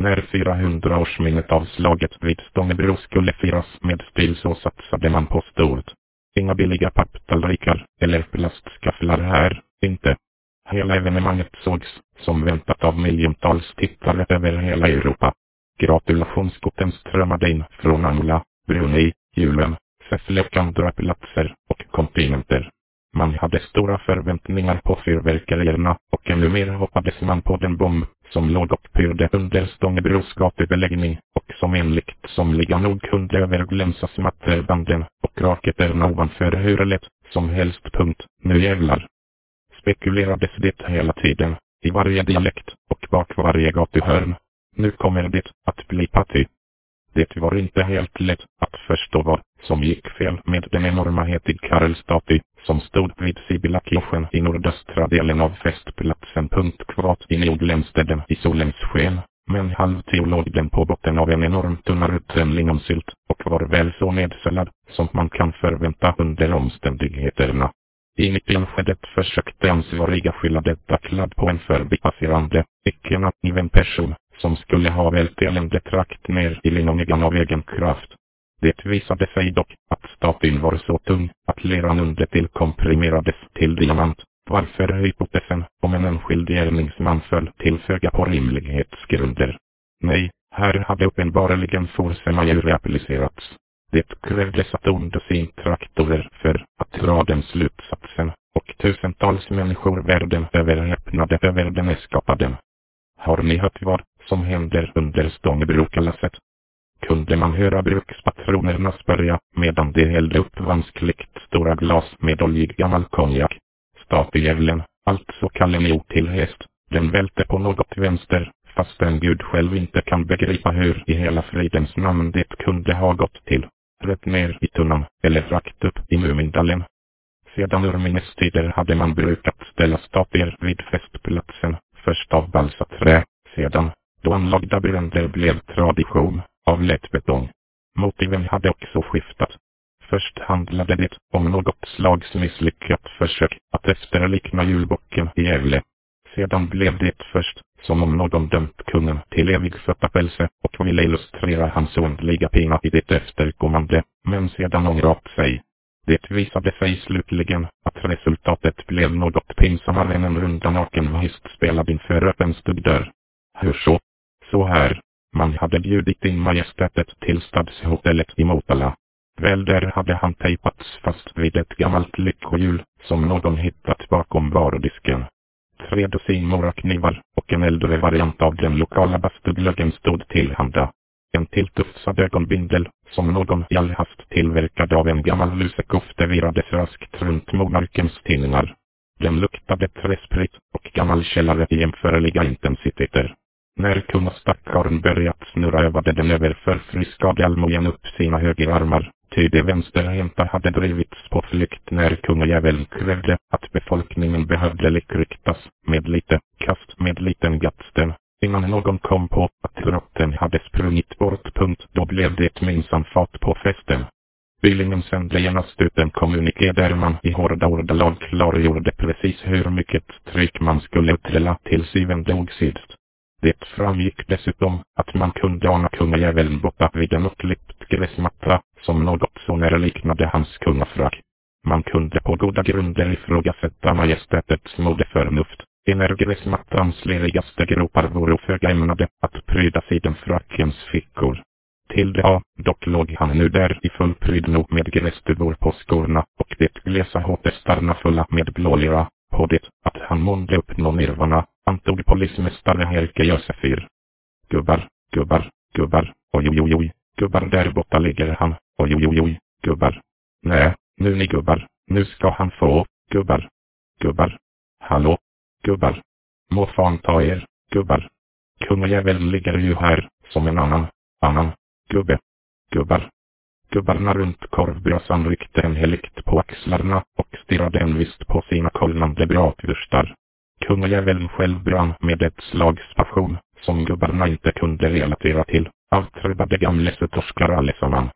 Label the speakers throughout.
Speaker 1: När 400-årsminnet av slaget vid Stångebro skulle firas med stil så satsade man på stort. Inga billiga papptallrikar eller plastskafflar här, inte. Hela evenemanget sågs, som väntat av miljontals tittare över hela Europa. Gratulationskorten strömmade in från Angla, Brunei, Julen, Säffle och andra platser och kontinenter. Man hade stora förväntningar på fyrverkerierna och ännu mer hoppades man på den bomb som låg och pyrde under Stångebros gatubeläggning och som enligt somliga nog kunde överglänsa smatterbanden och raketerna ovanför hur lätt som helst. Nu jävlar. Spekulerades det hela tiden, i varje dialekt och bak varje gatuhörn. Nu kommer det att bli party. Det var inte helt lätt att förstå vad som gick fel med den enorma Hetig Karlstaty som stod vid Sibylla-kirchen i nordöstra delen av festplatsen. Kvart in i glänste den i solens sken, men halvtio låg den på botten av en enorm tunna rutten lingonsylt och var väl så nedsälad som man kan förvänta under omständigheterna. I mitten skedet försökte ansvariga skylla detta kladd på en förbipasserande, icke namngiven person som skulle ha vält eländet rakt ner i linonigan av egen kraft. Det visade sig dock att statyn var så tung att leran under till komprimerades till diamant, varför hypotesen om en enskild gärningsman föll till föga på rimlighetsgrunder. Nej, här hade uppenbarligen force majeure applicerats. Det krävdes att sin traktorer för att dra den slutsatsen, och tusentals människor världen över öppnade över den eskapaden. Har ni hört vad som händer under Stångebrokalaset? Kunde man höra brukspatronerna spörja medan de hällde upp vanskligt stora glas med oljig gammal konjak. Statyjävlen, alltså Kalle Nio till häst, den välte på något vänster, fast en gud själv inte kan begripa hur i hela fridens namn det kunde ha gått till. Rätt ner i tunnan, eller rakt upp i Mumindalen. Sedan urminnes tider hade man brukat ställa statyer vid festplatsen, först av balsaträ, sedan, då anlagda bränder blev tradition, av lättbetong. Motiven hade också skiftat. Först handlade det om något slags misslyckat försök att efterlikna julbocken i Gävle. Sedan blev det först som om någon dömt kungen till evig förtapelse och ville illustrera hans ondliga pina i det efterkommande, men sedan ångrat sig. Det visade sig slutligen att resultatet blev något pinsammare än en runda nakenvist spelad inför öppen stugdörr. Hur så? Så här. Man hade bjudit in majestätet till stadshotellet i Motala. Väl där hade han tejpats fast vid ett gammalt lyckohjul som någon hittat bakom bardisken. 3 dussin moraknivar och en äldre variant av den lokala bastuglöggen stod tillhanda. En tilltufsad ögonbindel som någon i all hast tillverkade av en gammal lusekofte virades raskt runt monarkens tinningar. Den luktade träsprit och gammal källare i jämförliga intensiteter. När kungastackaren börjat snurra övade den över förfriskade allmogen upp sina högerarmar, ty de vänsterhänta hade drivits på flykt när kungajäveln krävde att befolkningen behövde likryktas med lite kast med liten gatsten. Innan någon kom på att drotten hade sprungit bort. Då blev det minsann fart på festen. Bylingen sände genast ut en kommuniké där man i hårda ordalag klargjorde precis hur mycket tryck man skulle utdela till syvende och sist. Det framgick dessutom att man kunde ana kungajäveln borta vid en uppklippt gräsmatta som något så när liknade hans kungafrack. Man kunde på goda grunder ifrågasätta majestätets modeförnuft. När gräsmattans lerigaste gropar vore föga ämnade att pryda sidenfrackens fickor. Till det dock låg han nu där i full prydno med grässtuvor på skorna och det glesa hårtestarna fulla med blålera. På det att han månde uppnå nirvana, antog polismästare Helke Josefyr. Gubbar, gubbar, gubbar, oj, gubbar där borta ligger han, oj, gubbar. Nej, nu ni gubbar, nu ska han få, gubbar. Gubbar. Hallå, gubbar. Må fan ta er, gubbar. Kungajäveln ligger ju här, som en annan, gubbe. Gubbar. Gubbarna runt korvbrasan ryckte en heligt på axlarna och stirrade envist på sina kolnande bratvurstar. Kungajäveln själv brann med ett slags passion, som gubbarna inte kunde relatera till, avtrubbade gamle torskar allesamman.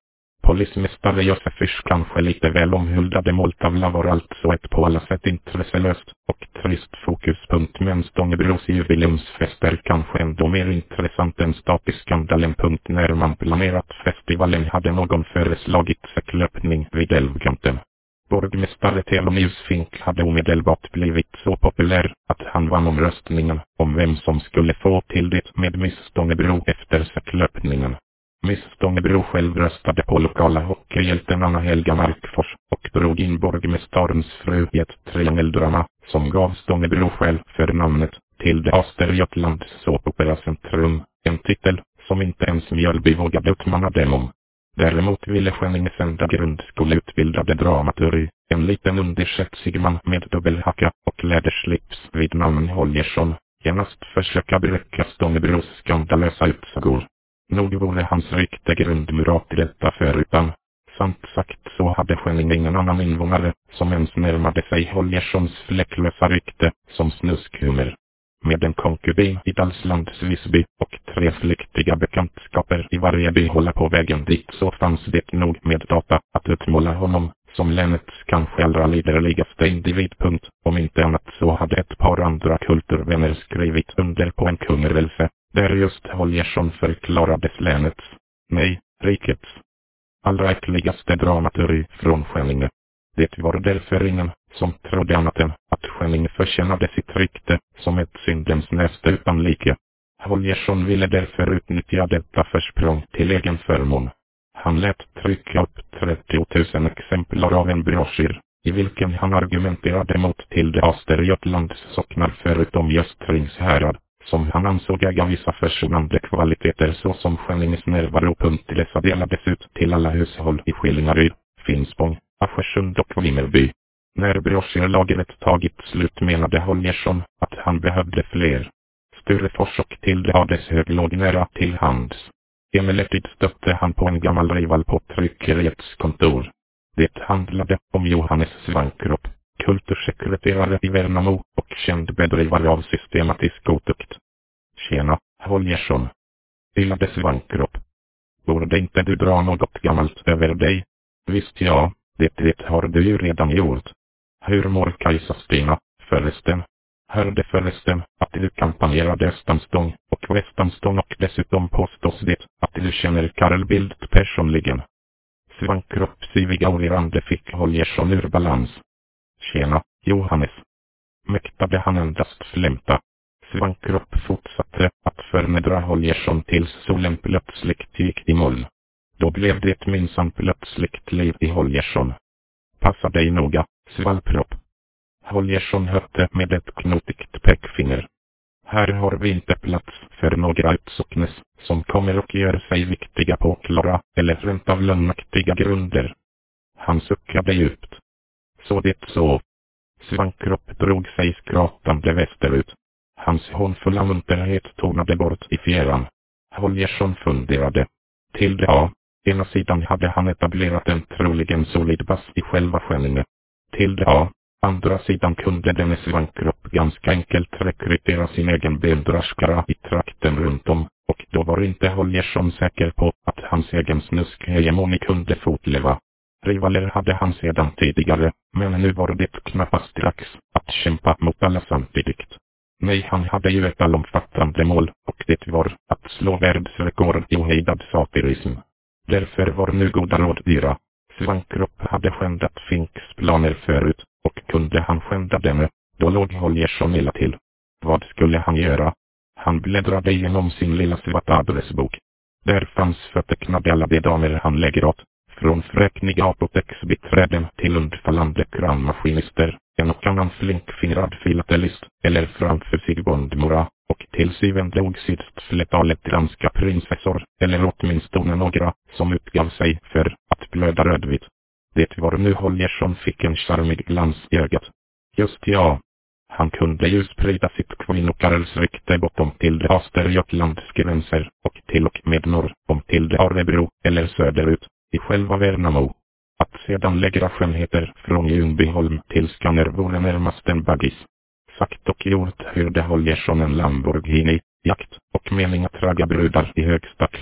Speaker 1: Polismästare Josef Fisch, kanske lite väl omhuldade måltavla, var alltså ett på alla sätt intresselöst och trist fokuspunkt, men Stångebros jubileumsfest är kanske ändå mer intressant än statisskandalen. När man planerat festivalen hade någon föreslagit säcklöpning vid älvkanten. Borgmästare Thelonius Fink hade omedelbart blivit så populär att han vann omröstningen om vem som skulle få till det med Miss Stångebro efter säcklöpningen. Miss Stångebro själv röstade på lokala hockeyhjälten Anna Helga Markfors och drog in borgmästarens fru i ett triangeldrama som gav Stångebro själv för namnet till det Östergötlands såpoperacentrum, en titel som inte ens Mjölby vågade utmana dem om. Däremot ville Skänninge sända grundskoleutbildade dramaturg, en liten undersetsig man med dubbelhacka och läderslips vid namn Holgersson, genast försöka bräcka Stångebros skandalösa utsagor. Nog vore hans rykte grundmurat i detta förutan. Sant sagt så hade Skänninge ingen annan invånare som ens närmade sig Holgerssons fläcklösa rykte som snuskhummer. Med en konkubin i Dalslands Visby och 3 flyktiga bekantskaper i varje byhålla på vägen dit, så fanns det nog med data att utmåla honom som länets kanske allra liderligaste individ. Om inte annat så hade ett par andra kulturvänner skrivit under på en kungörelse där just Holgersson förklarades länets, nej, rikets allra äckligaste dramaturg från Skänninge. Det var därför ingen som trodde annat än att Skänninge förtjänade sitt rykte som ett syndens näste utan like. Holgersson ville därför utnyttja detta försprång till egen förmån. Han lät trycka upp 30 000 exemplar av en broschyr, i vilken han argumenterade mot till det Östergötlands socknar förutom Göstrings härad, som han ansåg äga vissa försonande kvaliteter såsom Skänninges närvaro. Dessa delades ut till alla hushåll i Skillingaryd, Finspång, Aschersund och Vimmerby. När broschyrlagret tagit slut menade Holgersson att han behövde fler. Sturefors och Tilde Adeshög låg nära till hands. Emellertid stötte han på en gammal rival på tryckeriets kontor. Det handlade om Johannes Svankropp, kultursekreterare i Värnamo och känd bedrivare av systematisk otukt. Tjena, Holgersson. Gillade Svankropp. Borde inte du dra något gammalt över dig? Visst ja, det har du ju redan gjort. Hur mår Kajsa-Stina, förresten? Hörde förresten att du kampanjerade Östanstång och Västanstång, och dessutom påstås det att du känner Carl Bildt personligen. Svankropps iviga orirande fick Holgersson ur balans. Tjena, Johannes. Mäktade han endast flämta. Svankropp fortsatte att förnedra Holgersson tills solen plötsligt gick i moln. Då blev det minsann plötsligt liv i Holgersson. Passa dig noga, Svalpropp. Holgersson hötte med ett knotigt pekfinger. Här har vi inte plats för några utsocknes som kommer och gör sig viktiga på klara eller rent av lögnaktiga grunder. Han suckade djupt. Så det så. Svankropp drog sig skratande västerut. Hans hånfulla munterhet tonade bort i fjärran. Holgersson funderade. Till det ena sidan hade han etablerat en troligen solid bas i själva Skänninge. Till det andra sidan kunde denne Svankropp ganska enkelt rekrytera sin egen bendraskara i trakten runt om, och då var inte Holgersson säker på att hans egen snuskhegemoni kunde fortleva. Rivaler hade han sedan tidigare, men nu var det knappast dags att kämpa mot alla samtidigt. Nej, han hade ju ett allomfattande mål, och det var att slå världsrekord i ohejdad satirism. Därför var nu goda råd dyra. Svankropp hade skändat Finks planer förut, och kunde han skända denne, då låg Holgersson illa till. Vad skulle han göra? Han bläddrade igenom sin lilla svarta adressbok. Där fanns förtecknade alla de damer han lägger åt, från fräkniga apoteksbiträden till undfallande kranmaskinister, en och annan flinkfingrad filatelist, eller framför sig bondmora, och till syvende och sist flertalet danska prinsessor, eller åtminstone några, som utgav sig för att blöda rödvitt. Det var nu Holgersson fick en charmig glans i ögat. Just ja. Han kunde ju sprida sitt kvinnokarlsrykte bortom till det Östergötlands gränser, och med norr om till det Örebro, eller söderut, i själva Värnamo. Att sedan lägga skönheter från Ljungbyholm till Skanner vore närmast en baggis. Sagt och gjort hyrde Holgersson en Lamborghini, jakt och mening att ragga brudar i högsta klass,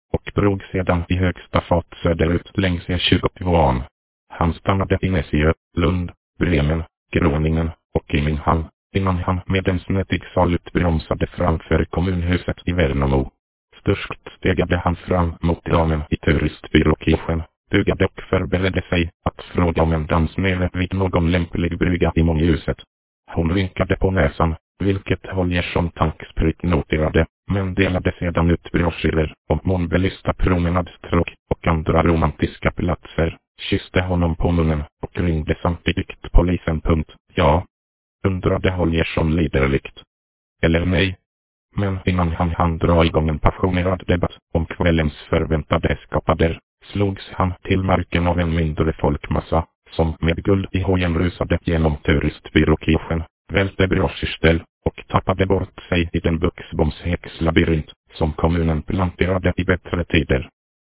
Speaker 1: och drog sedan i högsta fart söderut längs E22. Han stannade i Nässjö, Lund, Bremen, Groningen och Immingham, innan han med en snätig salut bromsade framför kommunhuset i Värnamo. Störst stegade han fram mot damen i turistbyråkirchen, bugade och förberedde sig att fråga om en dans nere vid någon lämplig brygga i mångljuset. Hon rynkade på näsan, vilket Holgersson tankspritt noterade, men delade sedan ut broschyrer om månbelysta promenadstråk och andra romantiska platser, kysste honom på munnen och ringde samtidigt polisen. Ja, undrade Holgersson liderligt. Eller nej? Men innan han hann dra igång en passionerad debatt om kvällens förväntade eskapader, slogs han till marken av en mindre folkmassa, som med guld i hojen rusade genom turistbyråkirchen, välte broschyrställ och tappade bort sig i den buxbomshäckslabyrint som kommunen planterade i bättre tider.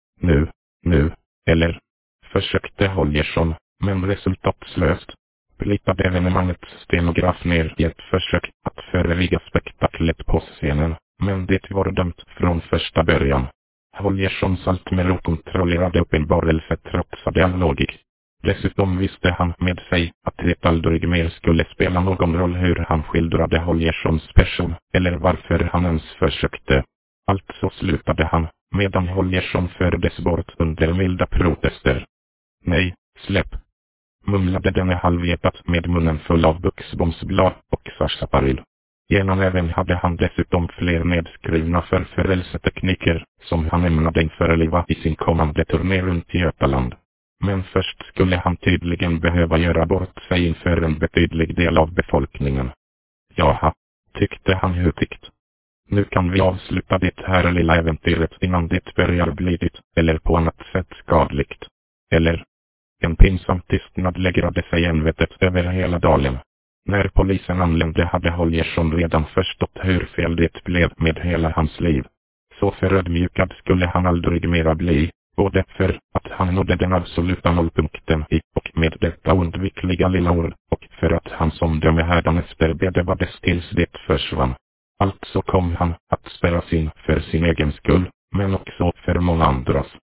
Speaker 1: Nu, eller? Försökte Holgersson, men resultatslöst. Plitade evenemangets stenograf ner i ett försök att föreviga spektaklet på scenen, men det var dömt från första början. Holgerssons allt-med-okontrollerade uppenbarelse trotsade all logik. Dessutom visste han med sig att det aldrig mer skulle spela någon roll hur han skildrade Holgerssons person, eller varför han ens försökte. Alltså slutade han, medan Holgersson fördes bort under milda protester. Nej, släpp, mumlade denne halvhjärtat med munnen full av buxbomsblad och sarsaparil. Genom även hade han dessutom fler nedskrivna förförelsetekniker som han ämnade införliva i sin kommande turné runt Götaland. Men först skulle han tydligen behöva göra bort sig inför en betydlig del av befolkningen. Jaha, tyckte han hutigt. Nu kan vi avsluta det här lilla äventyret innan det börjar bli dit, eller på annat sätt skadligt. Eller? En pinsam tystnad lägrade sig envetet över hela dalen. När polisen anlände hade Holgersson redan förstått hur fel det blev med hela hans liv. Så förödmjukad skulle han aldrig mera bli, både för att han nådde den absoluta nollpunkten i och med detta undvikliga lilla ord, och för att hans omdöme hädanefter bedövades tills det försvann. Alltså kom han att spärras in för sin egen skull, men också för många andras.